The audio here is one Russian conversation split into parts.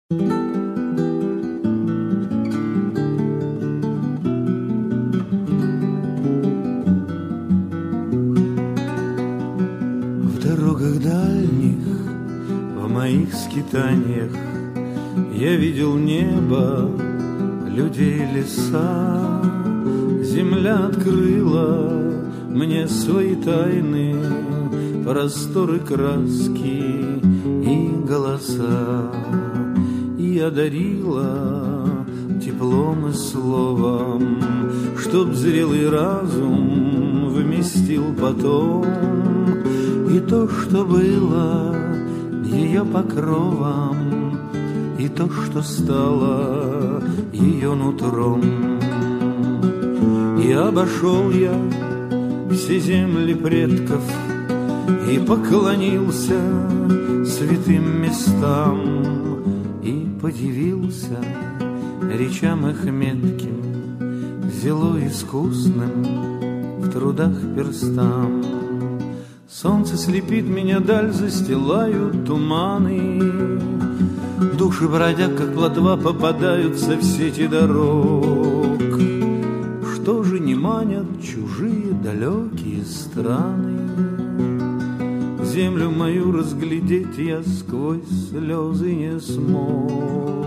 В дорогах дальних, в моих скитаниях я видел небо, людей, леса. Земля открыла мне свои тайны, просторы, краски и голоса. И одарила теплом и словом, чтоб зрелый разум вместил потом и то, что было ее покровом, и то, что стало ее нутром. И обошел я все земли предков и поклонился святым местам, и подивился речам их метким, зело искусным в трудах перстам. Солнце слепит меня, даль застилают туманы, души бродяг, как плотва, попадаются в сети дорог. Что же не манят чужие далекие страны? Землю мою разглядеть я сквозь слезы не смог.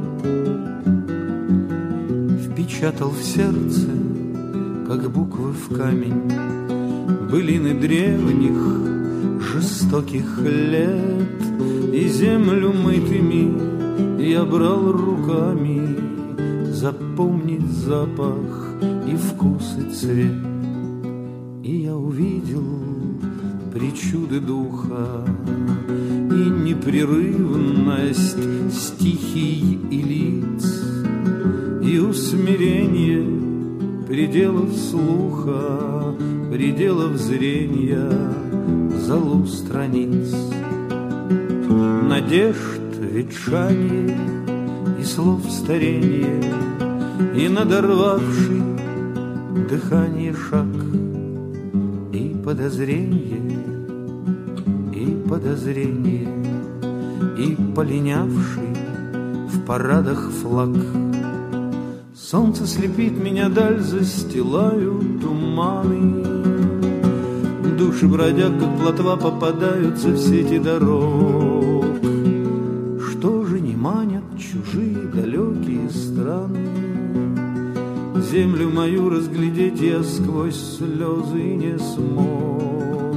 Впечатал в сердце, как буквы в камень, былины древних жестоких лет, и землю мытыми я брал руками запомнить запах и вкус и цвет. И я увидел причуды духа и непрерывность стихий и лиц, и усмирение пределов слуха, пределов зрения, залу страниц. Надежд ветшание и слов старение, и надорвавший дыхание шаг, и подозрение, и полинявший в парадах флаг. Солнце слепит меня, даль застилают туманы, души бродяг, как плотва, попадаются в сети дорог. Что же не манят чужие далекие страны? Землю мою разглядеть я сквозь слезы не смог.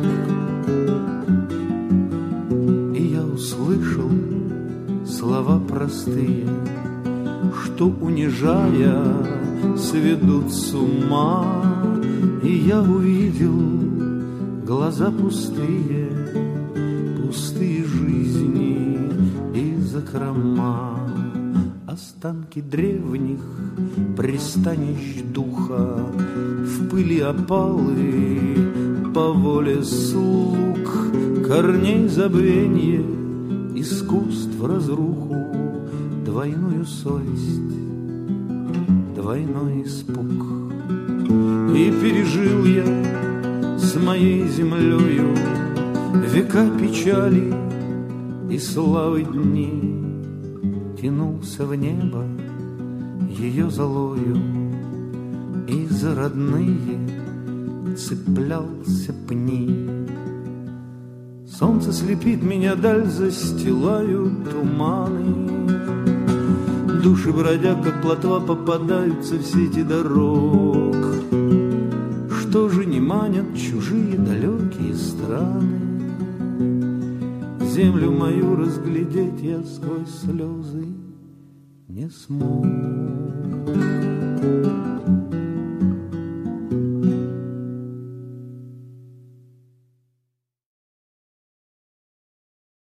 И я услышал слова простые, что, унижая, сведут с ума. И я увидел глаза пустые, пустые жизни и закрома, останки древних пристанищ духа, в пыли опалы по воле слуг, корней забвенье, искусств разруху, двойную совесть, двойной испуг. И пережил я с моей землею века печали и славы дни, тянулся в небо ее золою, и за родные цеплялся пни. Солнце слепит меня, даль застилают туманы, души бродяг, как плотва, попадаются в сети дорог. Что же не манят чужие далекие страны? Землю мою разглядеть я сквозь слезы не смог.